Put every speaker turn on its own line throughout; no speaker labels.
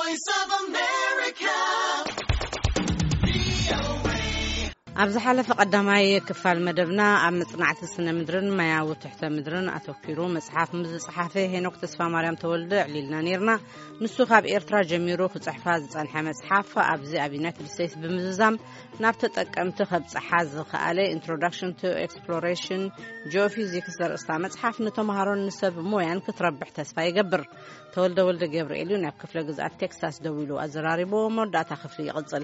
Voice of America.
ኣብዚ ሓለፈ ቀዳማይ ክፋል መደብና ኣብ መጽናዕቲ ስነ ምድርን ማያዊ ትሕተ ምድርን ኣተኪሩ መጽሓፍ ምዝጽሓፈ ሄኖክ ተስፋ ማርያም ተወልደ ዕሊልና ነርና ንሱ ካብ ኤርትራ ጀሚሩ ክጽሕፋ ዝጸንሐ መጽሓፍ ኣብዚ ኣብ ዩናይትድ ስቴትስ ብምዝዛም ናብ ተጠቀምቲ ከብጽሓ ዝኽኣለ ኢንትሮዳክሽን ቱ ኤክስፕሎሬሽን ጂኦፊዚክስ ዘርእስታ መጽሓፍ ንተምሃሮን ንሰብ ሞያን ክትረብሕ ተስፋ ይገብር። ተወልደ ወልደ ገብርኤል ናብ ክፍለ ግዝኣት ቴክሳስ ደው ኢሉ ኣዘራሪቦ መወዳእታ ክፍሊ ይቕጽል።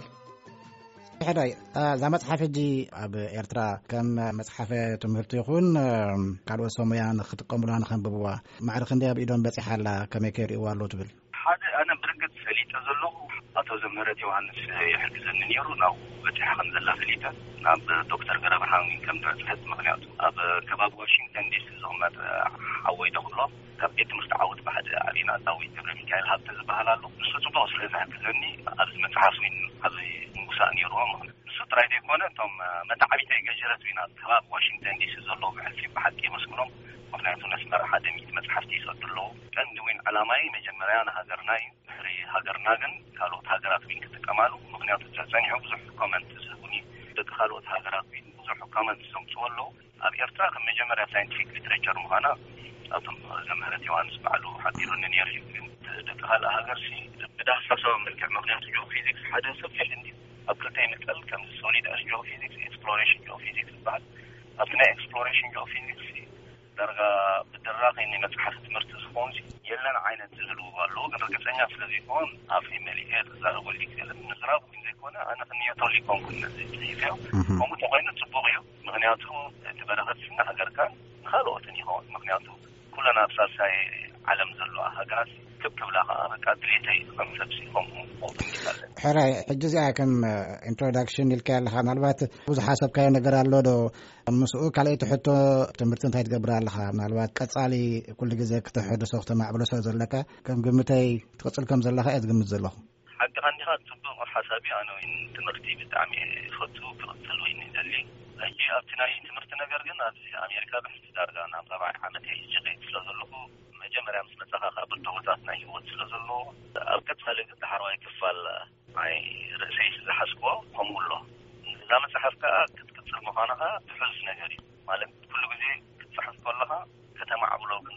ሕዳይ ዛ መጽሓፍ ሕጂ ኣብ ኤርትራ ከም መጽሓፈ ትምህርቲ ይኹን ካልኦት ሰሙያን ክትጥቀሙላ ንኸንብብዋ ማዕርኽ እንደ ኣብ ኢዶም በፂሓላ ከመይ ከይርእይዋ ኣሎ ትብል?
ሓደ ኣነ ብርግጽ ፈሊጠ ዘለኹ ኣቶ ዘምህረት ዮሃንስ ይሕግዘኒ ነይሩ ናብ በፂሓ ከም ዘላ ፈሊጠ ናብ ዶክተር ገረብርሃን ከም ድረጽሕት ምክንያቱ ኣብ ከባቢ ዋሽንግተን ዲሲ ዝቕመጥ ሓወይ ደኽሎ ካብ ቤት ትምህርቲ ዓወት ባሕደ ኣሪና ዳዊት ገብረ ሚካኤል ሃብተ ዝበሃል ኣሎ ንሱ ጽቡቕ ስለ ዝሕግዘኒ ኣብዚ መጽሓፍ ወይን ኣብዚ ምጉሳእ ነይርዎ ንሱ ጥራይ ዘይኮነ እቶም መታዓቢተይ ገጀረት ወይና ከባቢ ዋሽንግተን ዲሲ ዘለዉ ብሕልፊ ብሓቂ መስምሮም ምክንያቱ ነስመር ሓደ ሚት መጽሓፍቲ ይሰዱ ኣለዉ ቀንዲ ወይን ዓላማይ መጀመርያ ንሃገርና እዩ ድሕሪ ሃገርና ግን ካልኦት ሃገራት ወይን ክጥቀማሉ ምክንያቱ ፀኒሑ ብዙሕ ኮመንት ዝህቡኒ ደቂ ካልኦት ሃገራት ወይን ብዙሕ ኮመንት ዘምፅኡ ኣለዉ ኣብ ኤርትራ ከም መጀመርያ ሳይንቲፊክ ሊትሬቸር ምዃና ኣብቶም ዘምህረት ዮሃንስ ባዕሉ ሓቢሩኒ ነይሩ እዩ ደቂ ካልእ ሃገርሲ ብዳህሳሳዊ መልክዕ ምክንያቱ ጂኦፊዚክስ ሓደ ሰፊሕ እንዲ ኣብ ክልተ ይምቀል ከም ሶሊድ ኣስ ጂኦፊዚክስ ኤክስፕሎሬሽን ጂኦፊዚክስ ዝበሃል ኣብቲ ናይ ኤክስፕሎሬሽን ጂኦፊዚክስ ደርጋ ብድራኸይ ናይ መጽሓፍ ትምህርቲ ዝኾን የለን ዓይነት ዝህልዎ ኣለዎ ግን ርግፀኛ ስለዘይኮን ኣብ መሊኤ ተዛረበሉ ይክእልን ምዝራብ ግን ዘይኮነ ኣነ ክንየተሉ ይኮንኩን ፅሒፈዮ ከምኡ ተኮይኑ ፅቡቕ እዩ ምክንያቱ እቲ በረኸት ስና ሃገርካን ንካልኦትን ይኸውን ምክንያቱ ኩለና ኣብ ሳልሳይ ዓለም ዘለዋ ሃገራት ክብክብላኻ በቃ ድሌተይ ከም ሰብሲ ከምኡ ቆውጥን ይካለን
ሕራይ ሕጂ እዚኣ ከም ኢንትሮዳክሽን ኢልካ ኣለኻ ምናልባት ብዙሕ ሓሰብካዮ ነገር ኣሎ ዶ ምስኡ ካልአይ ትሕቶ ትምህርቲ እንታይ ትገብር ኣለኻ ምናልባት ቀጻሊ ኩሉ ግዜ ክትሕድሶ ክትማዕብሎ ሰብ ዘለካ ከም ግምተይ ትቕፅል ከም ዘለኻ እየ ዝግምት ዘለኹ
ሓቂ ቐንዲኻ ፅቡቕ ሓሳቢ ኣነ ወይን ትምህርቲ ብጣዕሚ ፈቱ ክቕፅል ወይኒ ዘሊ ሕጂ ኣብቲ ናይ ትምህርቲ ነገር ግን ኣብዚ ኣሜሪካ ብሕቲ ዳርጋ ናብ 4 ዓመት ሕጂ ከይድ ስለ ዘለኹ መጀመርያ ምስ መጽኻ ካብ ብድሆታት ናይ ህይወት ስለ ዘለዎ ኣብ ቀጻሊ ድሓርዋይ ክፋል ናይ ርእሰይ ዝሓስቦ ከምኡ ኣሎ እዛ መጽሓፍ ከዓ ክትቅፅል ምዃንኻ ትሕዝ ነገር እዩ ማለት ኩሉ ግዜ ክትፅሕፍ ከለኻ ከተማዕብሎ ግን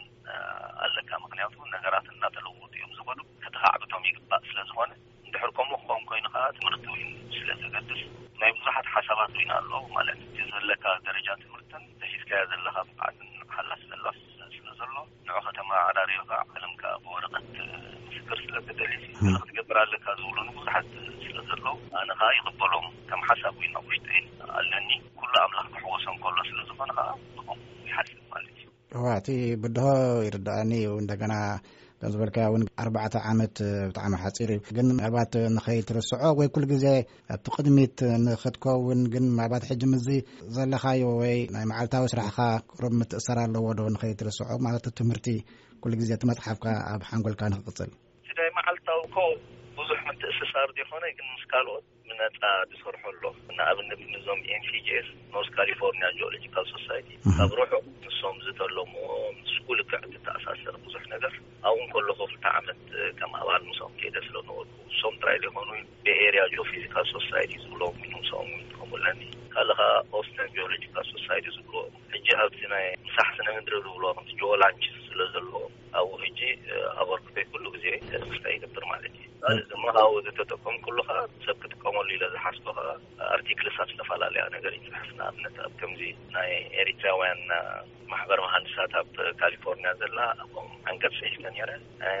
ኣለካ ምክንያቱ ነገራት እናተለወጡ እዮም ዝኸዱ ከተኻዕብቶም ይግባእ ስለ ዝኾነ እንድሕር ከምኡ ክኸውን ኮይኑ ከዓ ትምህርቲ ወይን ስለ ዘገድስ ናይ ብዙሓት ሓሳባት ወይን ኣሎ ማለት እቲ ዘለካ ደረጃ ትምህርትን ተሒዝካዮ ዘለኻ ብዓድን ሓላስ ዘላስ ስለ ዘሎ ንዑ ከተማ ዓዳርዮካ ዓለምካ ብወረቐት ምስክር ስለ ተደልሲ ክትገብር ኣለካ ዝብሉን ብዙሓት ስለ ዘለዉ ኣነ ከዓ ይቕበሎም ከም ሓሳብ ወይና ውሽጠይ ኣለኒ ኩሉ ኣምላኽ ክሕወሶም ከሎ ስለ ዝኾነ ከዓ ብኸምኡ ይሓስብ ማለት እዩ
እቲ ብድሆ ይርዳእኒ እንደገና ዝበልካ እውን 4 ዓመት ብጣዕሚ ሓፂር እዩ ግን ምናልባት ንኸይትርስዖ ወይ ኩሉ ግዜ ኣብቲ ቅድሚት ንኽትከውን ግን ምናልባት ሕጂ ምዚ ዘለኻዮ ወይ ናይ መዓልታዊ ስራሕኻ ቁሩብ ምትእሰር ኣለዎ ዶ ንኸይትርስዖ ማለት ትምህርቲ ኩሉ ግዜ እቲ መፅሓፍካ ኣብ ሓንጎልካ ንክቕፅል
ናይ መዓልታዊ ኮ ብዙሕ ምትእስሳር ዘይኮነ ግን ምስ ካልኦት ምነፃ ዝሰርሑ ኣሎ ንኣብነት ንዞም ኤንሲጂኤስ ኖርዝ ካሊፎርኒያ ጂኦሎጂካል ሶሳይቲ ካብ ሩሑ ንሶም ዝተለሞ ስኩል ክዕቲ ተኣሳሰር ብዙሕ ነገር ኣብኡ ከለኹ 2 ዓመት ከም ኣባል ንሶም ከይደ ስለነበርኩ ሶም ጥራይ ዘይኮኑ ብኤርያ ጂኦፊዚካል ሶሳይቲ ዝብሎም ንሶም ከምኡለኒ ካልኻ ኦስተን ጂኦሎጂካል ሶሳይቲ ዝብሎም ሕጂ ኣብቲ ናይ ምሳሕ ስነ ምድሪ ዝብሎም ጂኦላንች ስለ ዘለዎ ኣብኡ ሕጂ ኣበርክተይ ኩሉ ግዜ ክስታይ ይገብር ማለት እዩ ድማ ኣብኡ ዝተጠቀሙ ኩሉኻ ሰብ ክትጥቀመሉ ኢለ ዝሓስበኻ ኣርቲክልሳት ዝተፈላለያ ነገር ይፅሕፍ ንኣብነት ኣብ ከምዚ ናይ ኤሪትራውያን ማሕበር መሃንዲሳት ኣብ ካሊፎርኒያ ዘላ ኣብኦም አንቀጽ ጽሒፈ ነይረ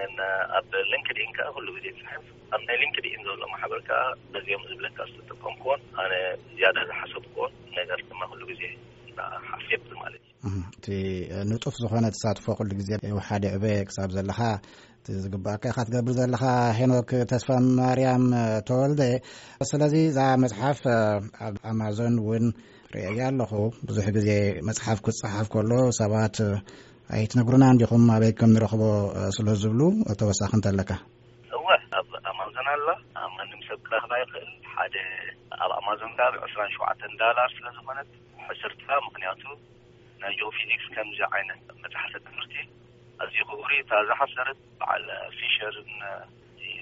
ኣብ ሊንክድኢን ከዓ ኩሉ ግዜ ጽሕፍ ኣብ ናይ ሊንክድኢን ዘሎ ማሕበር ከዓ በዚኦም ዝብለካ ዝተጠቀምኩዎን ኣነ ዝያዳ ዝሓሰብኩዎን ነገር ድማ ኩሉ ግዜ ሓፊብ ማለት እዩ
እቲ ንጡፍ ዝኾነ ተሳትፎ ኩሉ ግዜ ሓደ ዕበየ ክሳብ ዘለኻ ዝግባእካ ኢኻ ትገብር ዘለኻ ሄኖክ ተስፋ ማርያም ተወልደ ስለዚ እዛ መጽሓፍ ኣብ ኣማዞን እውን ርእያ ኣለኹ ብዙሕ ግዜ መጽሓፍ ክጽሓፍ ከሎ ሰባት ኣይትነግሩናን ዲኹም ኣበይ ከም ንረኽቦ ስለ ዝብሉ ተወሳኺ እንተለካ
እወ ኣብ ኣማዞን ኣላ ኣብ ማንም ሰብ ክረኽባ ይኽእል ሓደ ኣብ ኣማዞን ጋር $27 ስለ ዝኾነት ሕስርትካ ምክንያቱ ናይ ጂኦፊዚክስ ከምዚ ዓይነት መጽሓፍ ትምህርቲ ኣዝዩ ክቡር እታ ዝሓሰረት በዓል ፊሸርን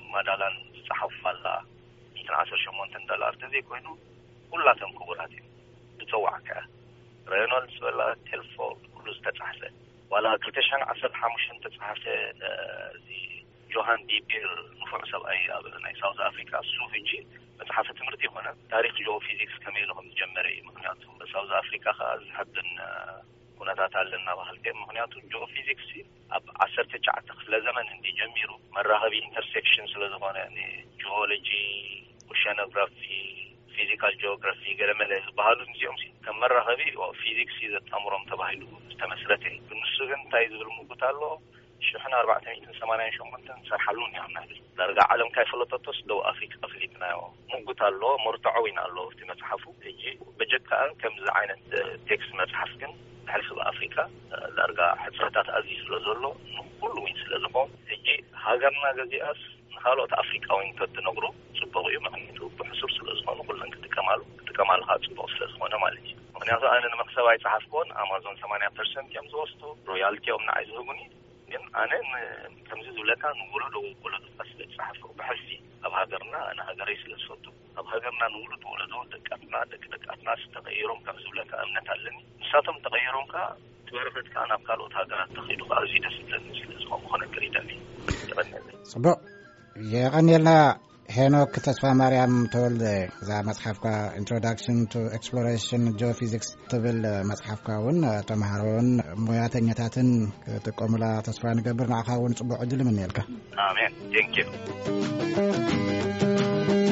مدالان صحف الله $110 تزي كوينو كلاتهم كبرات بتوعك رينولدز ولا تلفون كله استتصحى ولا كلتشان 15 تتصحى زي جوهان دي بير نفع سبعي أبدا ساوث أفريقيا سوفيجي متحف تمرتي هنا تاريخ جو فيزيكس كميلهم جمري مهنياتهم ساوث أفريقيا خاز حدن ونتات لنا بهالكم مهنياتهم جو فيزيكس أب 19 لزمن هندي جميرو مرة هذه intersections لزمان يعني جيولوجي وشانوغرافي فيزيكال جيوغرافي قلمل بهالو نزيهم سي كم مرة هذه وفيزيكس إذا أمرهم تباهيلو استمسرته بالنسبة تايزو الموجودالو شحنا 480 شمنتن سرحلون يعني نهدي درجة عالم كيف لطتوس دو أفريقيا أفريقنا موجودالو مرتعوين الله في متحفه يجي بجد كأن كم زعينة تكس متحفكن حلف بأفريقيا درجة حصرات أزيز لزولو كل وين سلزمهم يجي هاجرنا جزيئس حالات أفريقيا وين تدنقرو سبقوا مهنيتو بحصر سلزمان وكلن كتكمال هات سبق سلزمان مالك مهنياتو أنا مكسباي صحفكون أمازون 8% يوم زوستو رويالتي ومن عايزهوني أنا كمزي زولتا نقولو ولدو أسلت صحفه بحلفي أب هاجرنا أنا هاجري سلسلتو أب هاجرنا نقولو ولدو دكاتنا ستغيرهم كمزولتا أمنت علني ساتم تغيرهم كا تعرفت كان أبقالو هاجرات تخيلو أزيد سلسلة مخنا كريداني
صبو يغني لنا هنوك تسفى مريم تولد زي مصحفك Introduction to Exploration Geophysics تبل مصحفك ون تمهرون موياتن يتاتن تقوم لا تسفى نقبر نعخاون صبو عدل من يلك
آمين. Thank you.